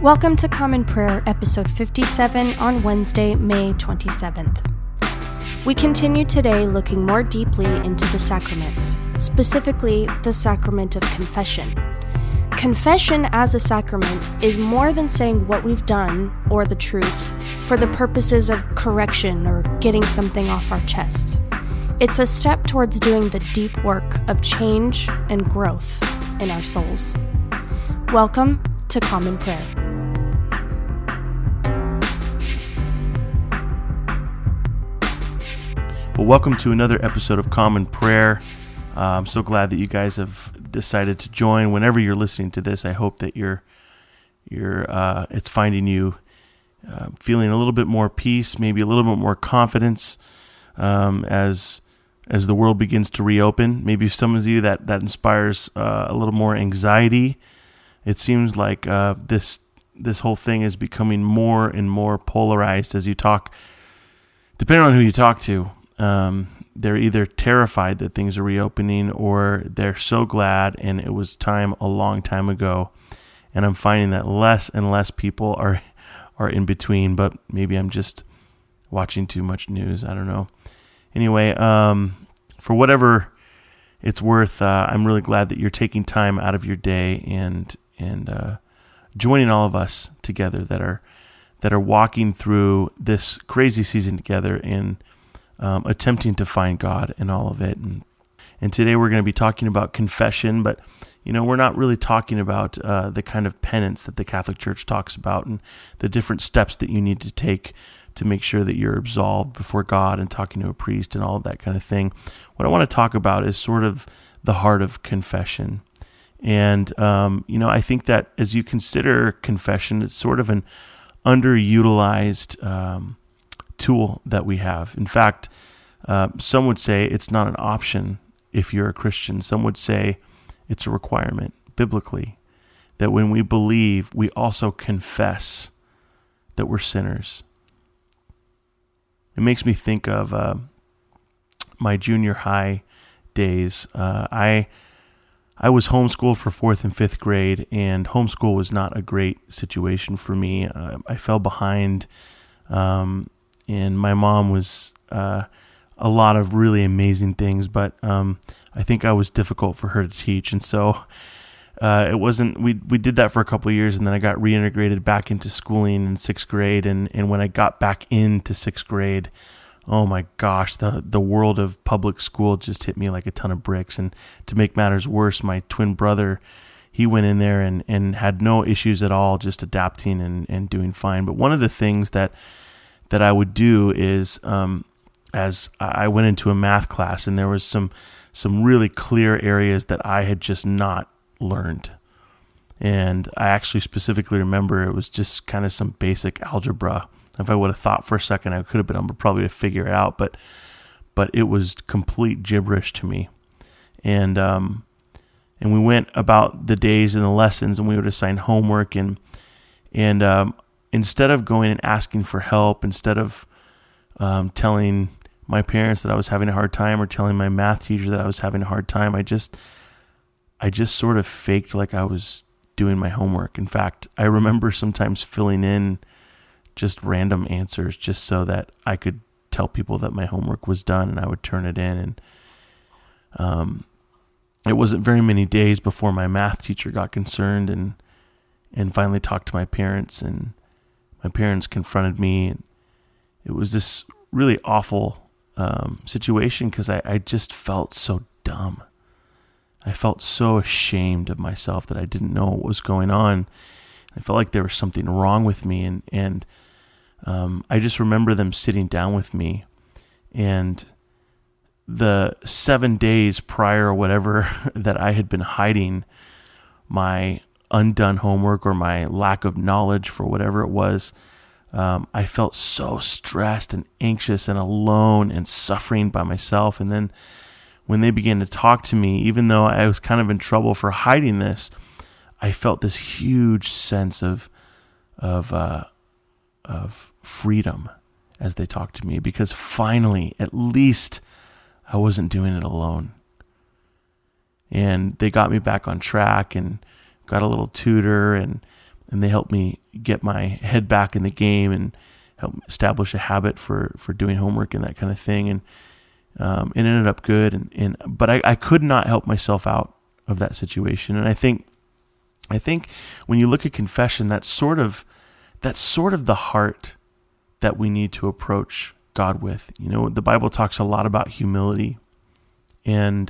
Welcome to Common Prayer, episode 57 on Wednesday, May 27th. We continue today looking more deeply into the sacraments, specifically the sacrament of confession. Confession as a sacrament is more than saying what we've done or the truth for the purposes of correction or getting something off our chest. It's a step towards doing the deep work of change and growth in our souls. Welcome to Common Prayer. Well, welcome to another episode of Common Prayer. I'm so glad that you guys have decided to join. Whenever you're listening to this, I hope that it's finding you feeling a little bit more peace, maybe a little bit more confidence as the world begins to reopen. Maybe some of you that inspires a little more anxiety. It seems like this whole thing is becoming more and more polarized as you talk. Depending on who you talk to. They're either terrified that things are reopening or they're so glad and it was time a long time ago. And I'm finding that less and less people are in between, but maybe I'm just watching too much news. I don't know. Anyway, for whatever it's worth, I'm really glad that you're taking time out of your day and joining all of us together that are walking through this crazy season together and attempting to find God in all of it. And today we're going to be talking about confession, but we're not really talking about the kind of penance that the Catholic Church talks about and the different steps that you need to take to make sure that you're absolved before God and talking to a priest and all of that kind of thing. What I want to talk about is sort of the heart of confession. And, I think that as you consider confession, it's sort of an underutilized tool that we have. In fact, some would say it's not an option if you're a Christian. Some would say it's a requirement biblically that when we believe, we also confess that we're sinners. It makes me think of my junior high days. I was homeschooled for 4th and 5th grade, and homeschool was not a great situation for me. I fell behind, and my mom was a lot of really amazing things, but I think I was difficult for her to teach, and so it wasn't. We did that for a couple of years, and then I got reintegrated back into schooling in 6th grade, and when I got back into 6th grade, oh my gosh, the world of public school just hit me like a ton of bricks. And to make matters worse, my twin brother, he went in there and had no issues at all, just adapting and doing fine. But one of the things that I would do is, as I went into a math class, and there was some really clear areas that I had just not learned. And I actually specifically remember it was just kind of some basic algebra. If I would have thought for a second, I could have been able probably to figure it out, but it was complete gibberish to me. And we went about the days and the lessons, and we would assign homework, and instead of going and asking for help, instead of telling my parents that I was having a hard time or telling my math teacher that I was having a hard time, I just sort of faked like I was doing my homework. In fact, I remember sometimes filling in just random answers just so that I could tell people that my homework was done, and I would turn it in. And it wasn't very many days before my math teacher got concerned and finally talked to my parents, and my parents confronted me. And it was this really awful situation because I just felt so dumb. I felt so ashamed of myself that I didn't know what was going on. I felt like there was something wrong with me, and I just remember them sitting down with me, and the 7 days prior or whatever that I had been hiding my undone homework or my lack of knowledge for whatever it was, I felt so stressed and anxious and alone and suffering by myself. And then when they began to talk to me, even though I was kind of in trouble for hiding this, I felt this huge sense of freedom as they talked to me, because finally, at least, I wasn't doing it alone. And they got me back on track and got a little tutor, and and they helped me get my head back in the game and help establish a habit for doing homework and that kind of thing. And it ended up good. But I could not help myself out of that situation. And I think when you look at confession, that's sort of the heart that we need to approach God with. You know, the Bible talks a lot about humility, and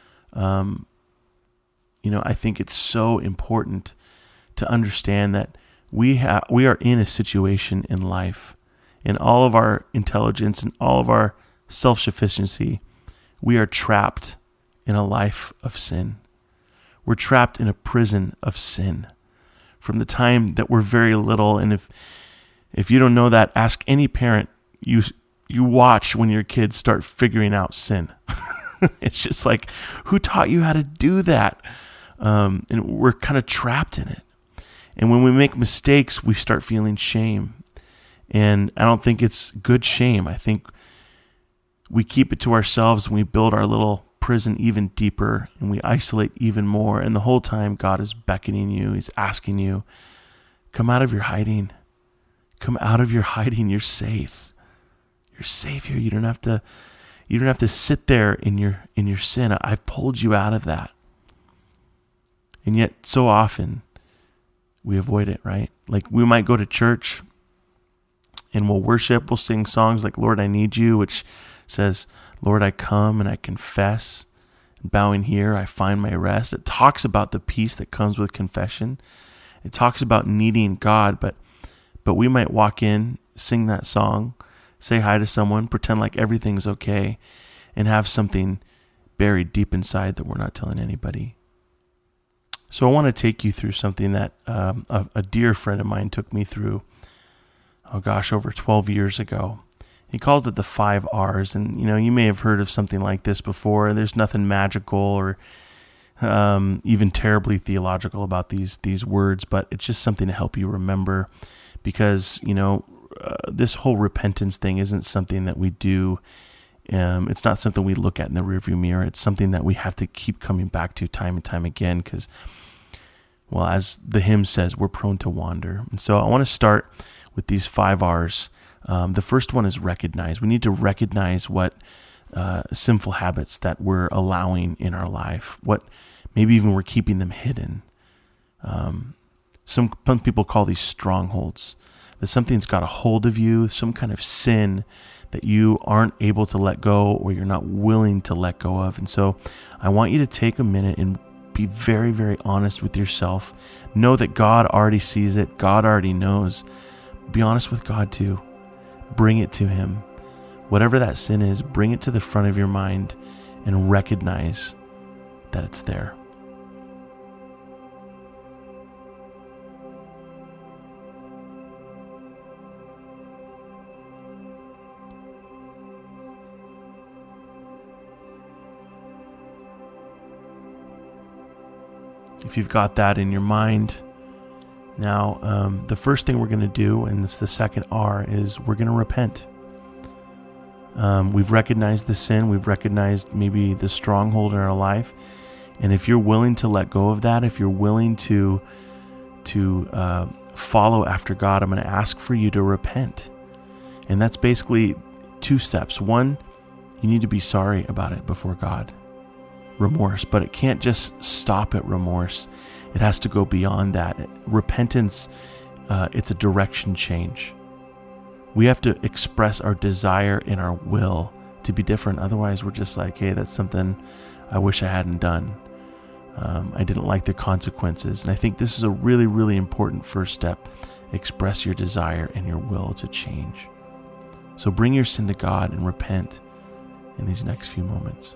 I think it's so important to understand that we are in a situation in life, in all of our intelligence and all of our self-sufficiency, we are trapped in a life of sin. We're trapped in a prison of sin from the time that we're very little. And if you don't know that, ask any parent. You watch when your kids start figuring out sin. It's just like, who taught you how to do that? And we're kind of trapped in it. And when we make mistakes, we start feeling shame. And I don't think it's good shame. I think we keep it to ourselves and we build our little prison even deeper and we isolate even more. And the whole time God is beckoning you. He's asking you, come out of your hiding. Come out of your hiding. You're safe. You're safe here. You don't have to sit there in your sin. I've pulled you out of that. And yet so often we avoid it, right? Like we might go to church and we'll worship, we'll sing songs like Lord, I Need You, which says, Lord, I come and I confess, and bowing here, I find my rest. It talks about the peace that comes with confession. It talks about needing God, but we might walk in, sing that song, say hi to someone, pretend like everything's okay, and have something buried deep inside that we're not telling anybody. So I want to take you through something that a dear friend of mine took me through, over 12 years ago. He called it the 5 R's, and you may have heard of something like this before. There's nothing magical or even terribly theological about these words, but it's just something to help you remember, because this whole repentance thing isn't something that we do. It's not something we look at in the rearview mirror. It's something that we have to keep coming back to time and time again, because, well, as the hymn says, we're prone to wander. And so I want to start with these 5 R's. The first one is recognize. We need to recognize what sinful habits that we're allowing in our life, what maybe even we're keeping them hidden. Some people call these strongholds, that something's got a hold of you, some kind of sin that you aren't able to let go or you're not willing to let go of. And so I want you to take a minute and be very, very honest with yourself. Know that God already sees it. God already knows. Be honest with God too. Bring it to Him. Whatever that sin is, bring it to the front of your mind and recognize that it's there. If you've got that in your mind, now the first thing we're going to do, and it's the second R, is we're going to repent. We've recognized the sin. We've recognized maybe the stronghold in our life. And if you're willing to let go of that, if you're willing to follow after God, I'm going to ask for you to repent. And that's basically 2 steps. One, you need to be sorry about it before God. Remorse, but it can't just stop at remorse. It has to go beyond that. Repentance, it's a direction change. We have to express our desire and our will to be different. Otherwise, we're just like, hey, that's something I wish I hadn't done. I didn't like the consequences. And I think this is a really, really important first step. Express your desire and your will to change. So bring your sin to God and repent in these next few moments.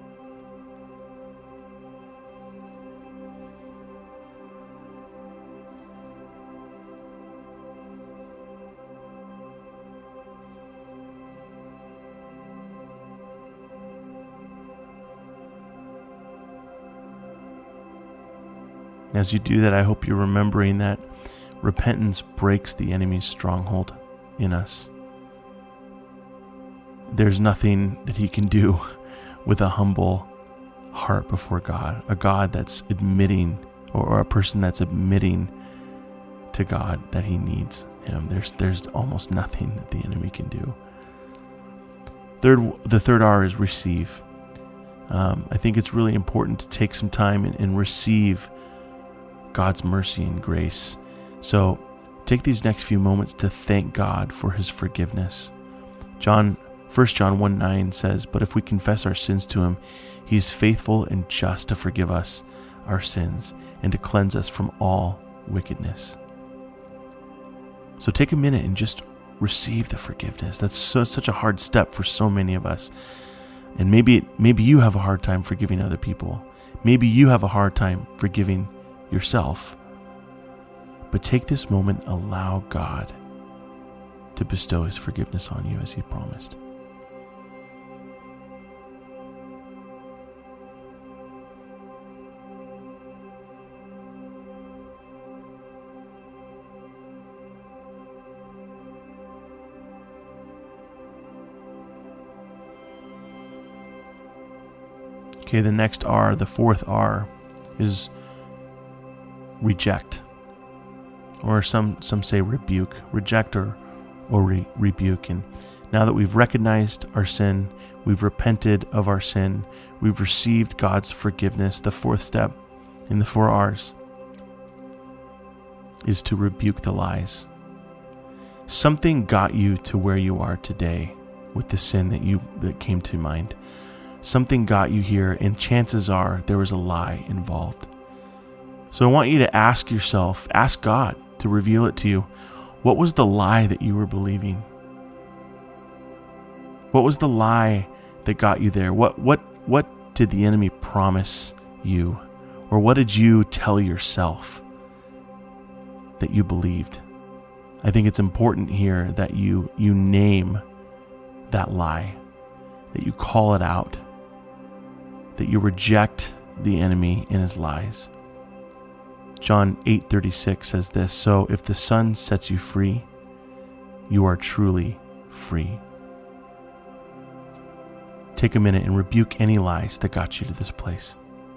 As you do that, I hope you're remembering that repentance breaks the enemy's stronghold in us. There's nothing that he can do with a humble heart before God, a God that's admitting, or a person that's admitting to God that he needs him. There's almost nothing that the enemy can do. The third R is receive. I think it's really important to take some time and receive God's mercy and grace. So take these next few moments to thank God for his forgiveness. 1 John 1:9 says, "But if we confess our sins to him, he is faithful and just to forgive us our sins and to cleanse us from all wickedness." So take a minute and just receive the forgiveness. That's such a hard step for so many of us. And maybe you have a hard time forgiving other people. Maybe you have a hard time forgiving yourself. But take this moment, allow God to bestow his forgiveness on you as he promised. Okay, the next R, the fourth R, is reject. Or some say rebuke. Reject or rebuke. And now that we've recognized our sin, we've repented of our sin, we've received God's forgiveness, the fourth step in the 4 R's is to rebuke the lies. Something got you to where you are today with the sin that came to mind. Something got you here, and chances are there was a lie involved. So I want you to ask God to reveal it to you. What was the lie that you were believing? What was the lie that got you there? What did the enemy promise you? Or what did you tell yourself that you believed? I think it's important here that you name that lie, that you call it out, that you reject the enemy and his lies. John 8:36 says this, "So if the Son sets you free, you are truly free." Take a minute and rebuke any lies that got you to this place.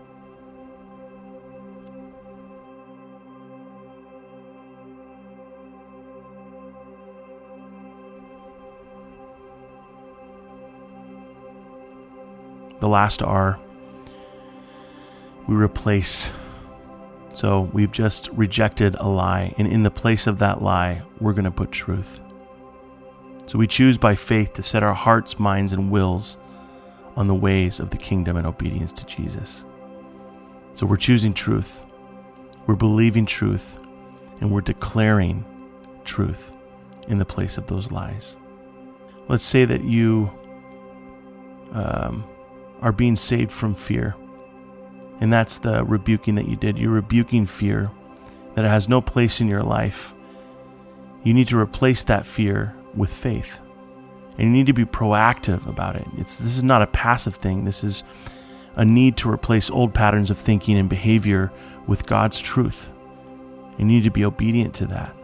The last R, we replace. So we've just rejected a lie, and in the place of that lie, we're going to put truth. So we choose by faith to set our hearts, minds, and wills on the ways of the kingdom and obedience to Jesus. So we're choosing truth, we're believing truth, and we're declaring truth in the place of those lies. Let's say that you are being saved from fear. And that's the rebuking that you did. You're rebuking fear, that it has no place in your life. You need to replace that fear with faith. And you need to be proactive about it. This is not a passive thing. This is a need to replace old patterns of thinking and behavior with God's truth. You need to be obedient to that.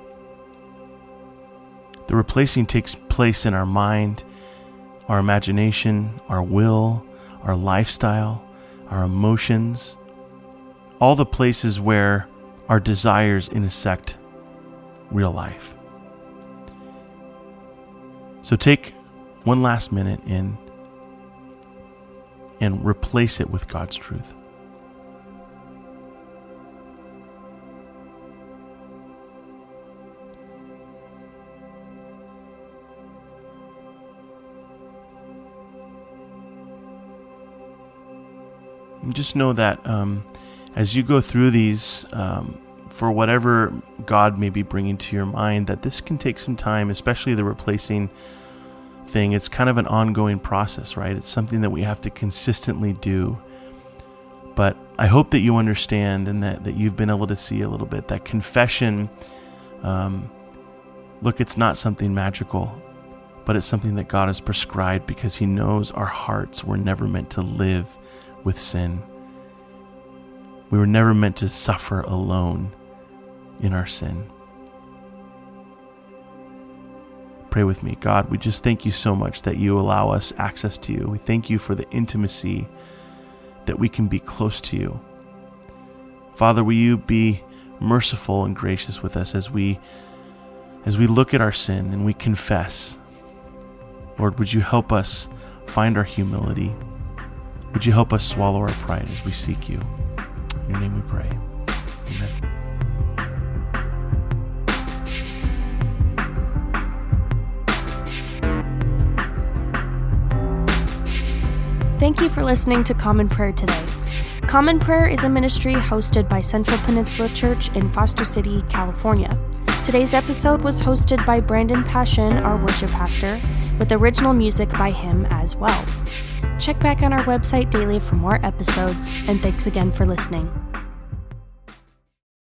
The replacing takes place in our mind, our imagination, our will, our lifestyle, our emotions, all the places where our desires intersect real life. So take one last minute and replace it with God's truth. And just know that as you go through these, for whatever God may be bringing to your mind, that this can take some time, especially the replacing thing. It's kind of an ongoing process, right? It's something that we have to consistently do. But I hope that you understand and that you've been able to see a little bit that confession, look, it's not something magical, but it's something that God has prescribed because he knows our hearts were never meant to live with sin. We were never meant to suffer alone in our sin. Pray with me. God, we just thank you so much that you allow us access to you. We thank you for the intimacy that we can be close to you. Father, will you be merciful and gracious with us as we look at our sin and we confess. Lord, would you help us find our humility? Would you help us swallow our pride as we seek you? In your name we pray. Amen. Thank you for listening to Common Prayer today. Common Prayer is a ministry hosted by Central Peninsula Church in Foster City, California. Today's episode was hosted by Brandon Passion, our worship pastor, with original music by him as well. Check back on our website daily for more episodes, and thanks again for listening.